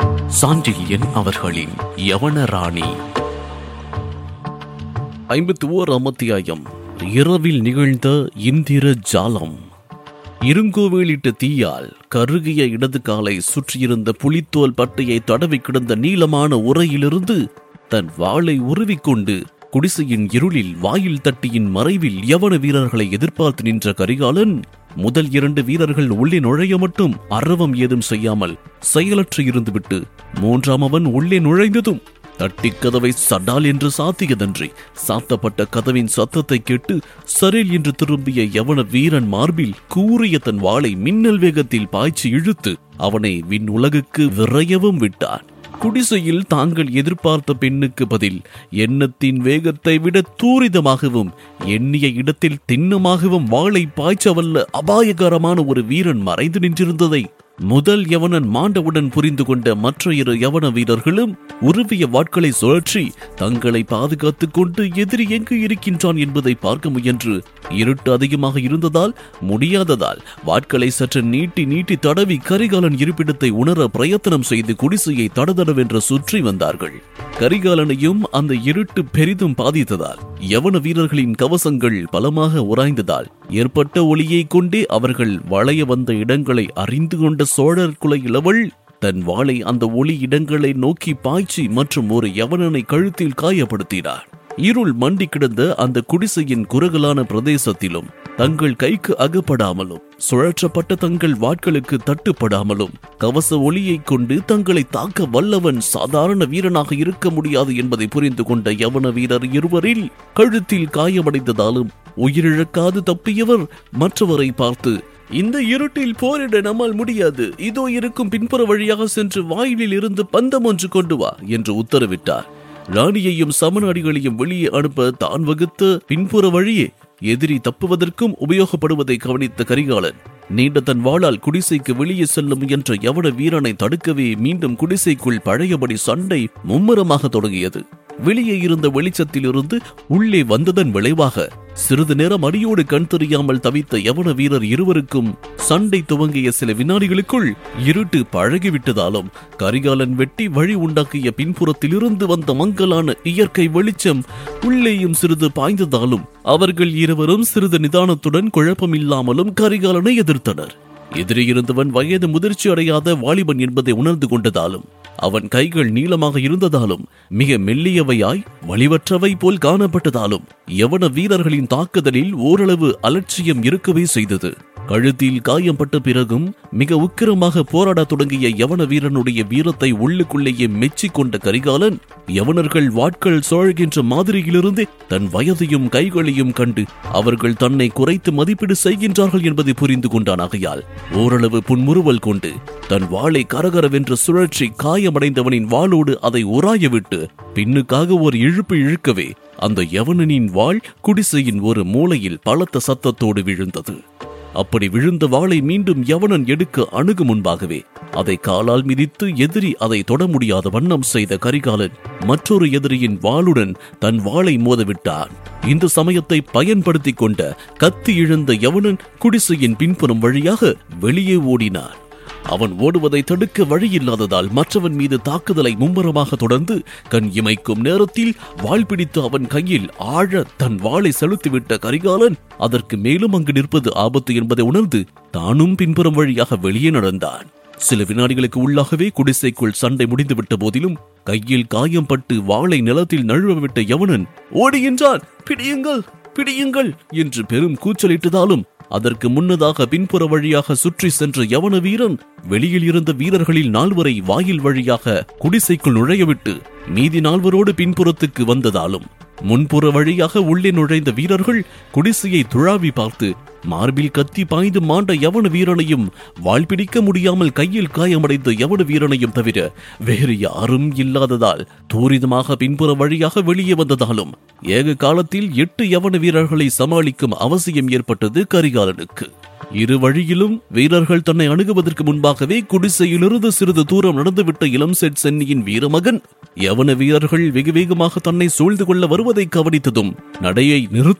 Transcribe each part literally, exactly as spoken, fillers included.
சாண்டில்யன் அவர்களின் யவனராணி. ஐம்பத்தி ஓராம் அத்தியாயம். இரவில் நிகழ்ந்த இந்திர ஜாலம். இருங்கோவேலிட்ட தீயால் கருகிய இடது காலை சுற்றியிருந்த புலித்தோல் பட்டையை தடவி கிடந்த நீளமான உரையிலிருந்து தன் வாளை உருவிக்கொண்டு குடிசையின் இருளில் வாயில் தட்டியின் மறைவில் யவன வீரர்களை எதிர்பார்த்து நின்ற கரிகாலன் முதல் இரண்டு வீரர்கள் உள்ளே நுழைய மட்டும் அரவம் ஏதும் செய்யாமல் செயலற்று இருந்துவிட்டு மூன்றாம் அவன் உள்ளே நுழைந்ததும் தட்டி கதவை சடால் என்று சாத்தியதன்றி சாத்தப்பட்ட கதவின் சத்தத்தை கேட்டு சரில் என்று திரும்பிய யவன வீரன் மார்பில் கூறிய தன் வாளை மின்னல் வேகத்தில் பாய்ச்சி இழுத்து அவனை விண் உலகுக்கு விரையவும் விட்டான். குடிசையில் தாங்கள் எதிர்பார்த்த பெண்ணுக்கு பதில் எண்ணத்தின் வேகத்தை விட தூரிதமாகவும் எண்ணிய இடத்தில் திண்ணமாகவும் வாளை பாய்ச்சவல்ல அபாயகரமான ஒரு வீரன் மறைந்து நின்றிருந்ததை முதல் யவனன் மாண்டவுடன் புரிந்து கொண்ட மற்ற இரு யவன வீரர்களும் உருவிய வாட்களை சுழற்றி தங்களை பாதுகாத்துக் கொண்டு எதிரி எங்கு இருக்கின்றான் என்பதை பார்க்க முயன்று இருட்டு அதிகமாக இருந்ததால் முடியாததால் வாட்களை சற்று நீட்டி நீட்டி தடவி கரிகாலன் இருப்பிடத்தை உணர பிரயத்தனம் செய்து குடிசையை தடதடவென்று சுற்றி வந்தார்கள். கரிகாலனையும் அந்த இருட்டு பெரிதும் பாதித்ததால் யவன வீரர்களின் கவசங்கள் பலமாக உராய்ந்ததால் ஏற்பட்ட ஒளியை கொண்டே அவர்கள் வளைய வந்த இடங்களை அறிந்து கொண்ட சோழர் குல இளவல் தன் வாளை அந்த ஒளி இடங்களை நோக்கி பாய்ச்சி மற்றும் ஒரு யவனனை கழுத்தில் காயப்படுத்தினார். இருள் மண்டி கிடந்த அந்த குடிசையின் குறுகலான பிரதேசத்திலும் தங்கள் கைக்கு அகப்படாமலும் சுழற்றப்பட்ட தங்கள் வாட்களுக்கு தட்டுப்படாமலும் கவச ஒளியை கொண்டு தங்களை தாக்க வல்லவன் சாதாரண வீரனாக இருக்க முடியாது என்பதை புரிந்து கொண்ட யவன வீரர் இருவரில் கழுத்தில் காயமடைந்ததாலும் உயிரிழக்காது தப்பியவர் மற்றவரை பார்த்து, இந்த இருட்டில் போரிட நம்மால் முடியாது, இதோ இருக்கும் பின்புற வழியாக சென்று வாயிலில் இருந்து பந்தம் ஒன்று கொண்டு வா என்று உத்தரவிட்டார். ராணியையும் சமநாடிகளையும் வெளியே அனுப்ப தான் வகுத்த பின்புற வழியே எதிரி தப்புவதற்கும் உபயோகப்படுவதை கவனித்த கரிகாலன் நீண்ட தன் வாளால் குடிசைக்கு வெளியே செல்ல முயன்ற யவன வீரனை தடுக்கவே மீண்டும் குடிசைக்குள் பழையபடி சண்டை மும்முரமாக தொடங்கியது. வெளியே இருந்த வெளிச்சத்தில் இருந்து உள்ளே வந்ததன் விளைவாக சிறிது நேரம் அடியோடு கண் தெரியாமல் தவித்த யவன வீரர் இருவருக்கும் சண்டை துவங்கிய சில வினாடிகளுக்குள் இருட்டு பழகிவிட்டதாலும் கரிகாலன் வெட்டி வழி உண்டாக்கிய பின்புறத்திலிருந்து வந்த மங்கலான இயற்கை வெளிச்சம் உள்ளேயும் சிறிது பாய்ந்ததாலும் அவர்கள் இருவரும் சிறிது நிதானத்துடன் குழப்பமில்லாமலும் கரிகாலனை எதிர்த்தனர். எதிரியிருந்தவன் வயது முதிர்ச்சி அடையாத வாலிபன் என்பதை உணர்ந்து கொண்டதாலும் அவன் கைகள் நீளமாக இருந்ததாலும் மிக மெல்லியவையாய் வலிவற்றவை போல் காணப்பட்டதாலும் யவன வீரர்களின் தாக்குதலில் ஓரளவு அலட்சியம் இருக்கவே செய்தது. கழுத்தில் காயம்பட்ட பிறகும் மிக உக்கிரமாக போராட தொடங்கிய யவன வீரனுடைய வீரத்தை உள்ளுக்குள்ளேயே மெச்சிக் கொண்ட கரிகாலன் யவனர்கள் வாட்கள் சோழ்கின்ற மாதிரியிலிருந்தே தன் வயதையும் கைகளையும் கண்டு அவர்கள் தன்னை குறைத்து மதிப்பீடு செய்கின்றார்கள் என்பதை புரிந்து கொண்டான். ஆகையால் ஓரளவு புன்முறுவல் கொண்டு தன் வாளை கரகரவென்று சுழற்சி காயமடைந்தவனின் வாளோடு அதை உராயவிட்டு பின்னுக்காக ஒரு இழுப்பு இழுக்கவே அந்த யவனனின் வாள் குடிசையின் ஒரு மூலையில் பலத்த சத்தத்தோடு விழுந்தது. அப்படி விழுந்த வாளை மீண்டும் யவனன் எடுக்க அணுகு முன்பாகவே அதை காலால் மிதித்து எதிரி அதை தொட முடியாத வண்ணம் செய்த கரிகாலன் மற்றொரு எதிரியின் வாளுடன் தன் வாளை மோதவிட்டான். இந்த சமயத்தை பயன்படுத்திக் கொண்ட கத்தி இழந்த யவனன் குடிசையின் பின்புறம் வழியாக வெளியே ஓடினான். அவன் ஓடுவதை தடுக்க வழியில்லாததால் மற்றவன் மீது தாக்குதலை மும்முரமாக தொடர்ந்து கண் இமைக்கும் நேரத்தில் வாள் பிடித்து அவன் கையில் ஆழ தன் வாளை செலுத்திவிட்ட கரிகாலன் அதற்கு மேலும் அங்கு நிற்பது ஆபத்து என்பதை உணர்ந்து தானும் பின்புறம் வழியாக வெளியே நடந்தான். சில வினாடிகளுக்கு உள்ளாகவே குடிசைக்குள் சண்டை முடிந்துவிட்ட போதிலும் கையில் காயம் பட்டு வாளை நிலத்தில் நழுவவிட்ட யவனன் ஓடுகின்றான். பிடியுங்கள் பிடியுங்கள் என்று பெரும் கூச்சலிட்டதாலும் அதற்கு முன்னதாக பின்புற வழியாக சுற்றி சென்ற யவன வீரன் வெளியில் இருந்த வீரர்களில் நால்வரை வாயில் வழியாக குடிசைக்குள் நுழையவிட்டு மீதி நால்வரோடு பின்புறத்துக்கு வந்ததாலும் முன்புற வழியாக உள்ளே நுழைந்த வீரர்கள் குடிசையை துழாவி பார்த்து மார்பில் கத்தி பாய்ந்து மாண்ட யவன வீரனையும் வாள் பிடிக்க முடியாமல் கையில் காயமடைந்த யவன வீரனையும் தவிர வேறு யாரும் இல்லாததால் தூரிதமாக பின்புற வழியாக வெளியே வந்ததாலும் ஏக காலத்தில் எட்டு யவன வீரர்களை சமாளிக்கும் அவசியம் ஏற்பட்டது கரிகாலனுக்கு. இரு வழியிலும் வீரர்கள் தன்னை அணுகுவதற்கு முன்பாகவே குடிசையிலிருந்து சிறிது தூரம் நடந்துவிட்ட இளம் செட் சென்னியின் வீரமகன் யவன வீரர்கள் வெகு வேகமாக தன்னை சூழ்ந்து கொள்ள வருவதை கவனித்ததும் நடையை நிறுத்தி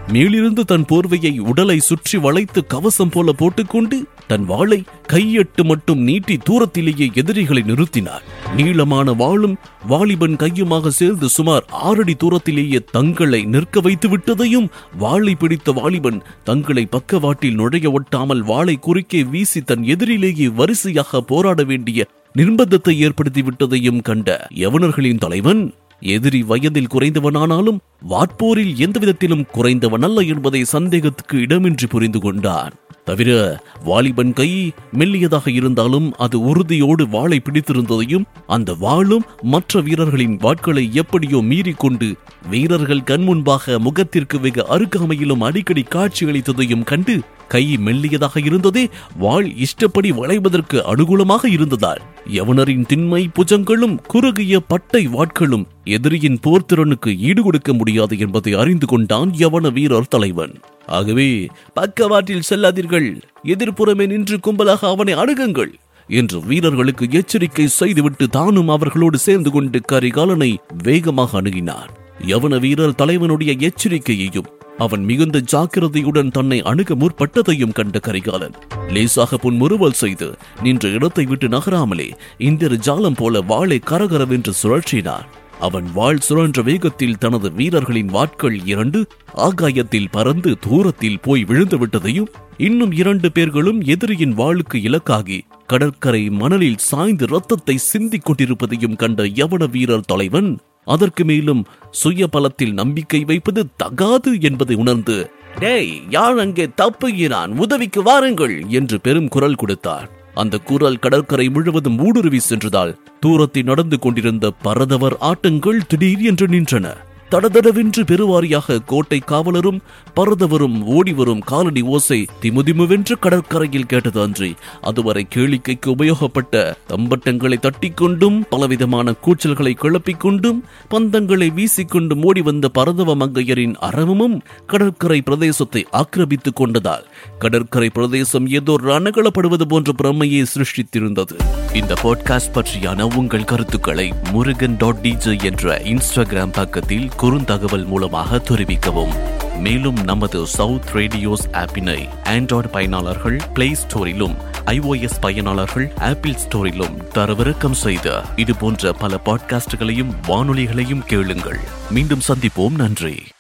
மேலிருந்து தன் போர்வையை உடலை சுற்றி வளைத்து கவசம் போல போட்டுக்கொண்டு தன் வாளை கையெட்டு மட்டும் நீட்டி தூரத்திலேயே எதிரிகளை நிறுத்தினார். நீளமான வாளும் வாலிபன் கையுமாக சேர்ந்து சுமார் ஆறடி தூரத்திலேயே தங்களை நிற்க வைத்து விட்டதையும், வாளை பிடித்த வாலிபன் தங்களை பக்கவாட்டில் நுழைய ஒட்டாமல் வாளை குறுக்கே வீசி தன் எதிரிலேயே வரிசையாக போராட வேண்டிய நிர்பந்தத்தை ஏற்படுத்தி விட்டதையும் கண்ட யவனர்களின் தலைவன், எதிரி வயதில் குறைந்தவனானாலும் வாட்போரில் எந்த விதத்திலும் குறைந்தவன் அல்ல என்பதை சந்தேகத்துக்கு இடமின்றி புரிந்து கொண்டான். தவிர வாலிபன் கை மெல்லியதாக இருந்தாலும் அது உறுதியோடு வாளை பிடித்திருந்ததையும், அந்த வாளும் மற்ற வீரர்களின் வாட்களை எப்படியோ மீறிக்கொண்டு வீரர்கள் கண்முன்பாக முகத்திற்கு வெகு அருகாமையிலும் அடிக்கடி காட்சியளித்ததையும் கண்டு, கை மெல்லியதாக இருந்ததே வாள் இஷ்டப்படி வளைவதற்கு அனுகூலமாக இருந்ததால் யவனரின் திண்மை புஜங்களும் குறுகிய பட்டை வாட்களும் எதிரியின் போர்த்திறனுக்கு ஈடுகொடுக்க முடியாது என்பதை அறிந்து கொண்டான் யவன வீரர் தலைவன். ஆகவே பக்கவாட்டில் செல்லாதீர்கள், எதிர்ப்புறமே நின்று கும்பலாக அவனை அணுகுங்கள் என்று வீரர்களுக்கு எச்சரிக்கை செய்துவிட்டு தானும் அவர்களோடு சேர்ந்து கொண்டு கரிகாலனை வேகமாக அணுகினார். யவன வீரர் தலைவனுடைய எச்சரிக்கையையும் அவன் மிகுந்த ஜாக்கிரதையுடன் தன்னை அணுக முற்பட்டதையும் கண்ட கரிகாலன் லேசாக புன்முறுவல் செய்து நின்ற இடத்தை விட்டு நகராமலே இந்திர ஜாலம் போல வாளை கரகரவென்று சுழற்றினார். அவன் வாள் சுழன்ற வேகத்தில் தனது வீரர்களின் வாட்கள் இரண்டு ஆகாயத்தில் பறந்து தூரத்தில் போய் விழுந்து விட்டதையும், இன்னும் இரண்டு பேர்களும் எதிரியின் வாளுக்கு இலக்காகி கடற்கரை மணலில் சாய்ந்து ரத்தத்தை சிந்திக் கொண்டிருப்பதையும் கண்ட யவன வீரர் தலைவன் அதற்கு மேலும் சுய பலத்தில் நம்பிக்கை வைப்பது தகாது என்பதை உணர்ந்து, டேய், யார் அங்கே தப்புகிறான், உதவிக்கு வாருங்கள் என்று பெரும் குரல் கொடுத்தார். அந்த குரல் கடற்கரை முழுவதும் ஊடுருவி சென்றதால் தூரத்தில் நடந்து கொண்டிருந்த பரதவர் ஆட்டங்கள் திடீர் என்று நின்றன. தடதடவென்று பெருவாரியாக கோட்டை காவலரும் பரதவரும் ஓடிவரும் காலடி ஓசை திமுதிமுவென்று கடற்கரையில் கேட்டது அன்றி, அதுவரை கேளிக்கைக்கு உபயோகப்பட்ட தம்பட்டங்களை தட்டிக்கொண்டும் பலவிதமான கூச்சல்களை கிளப்பிக் கொண்டும் பந்தங்களை வீசிக்கொண்டும் ஓடி வந்த பரதவ மங்கையரின் அரவமும் கடற்கரை பிரதேசத்தை ஆக்கிரமித்துக் கொண்டதால் கடற்கரை பிரதேசம் ஏதோ ரணகளப்படுவது போன்ற பிரமையை சிருஷ்டித்திருந்தது. இந்த பாட்காஸ்ட் பற்றியான உங்கள் கருத்துக்களை முருகன் டாட் டிஜே என்ற இன்ஸ்டாகிராம் பக்கத்தில் குறுந்தகவல் மூலமாக தெரிவிக்கவும். மேலும் நமது சவுத் ரேடியோஸ் ஆப்பினை ஆண்ட்ராய்டு பயனாளர்கள் பிளே ஸ்டோரிலும் ஐஓஎஸ் பயனாளர்கள் ஆப்பிள் ஸ்டோரிலும் தரவிறக்கம் செய்த இது போன்ற பல பாட்காஸ்டுகளையும் வானொலிகளையும் கேளுங்கள். மீண்டும் சந்திப்போம். நன்றி.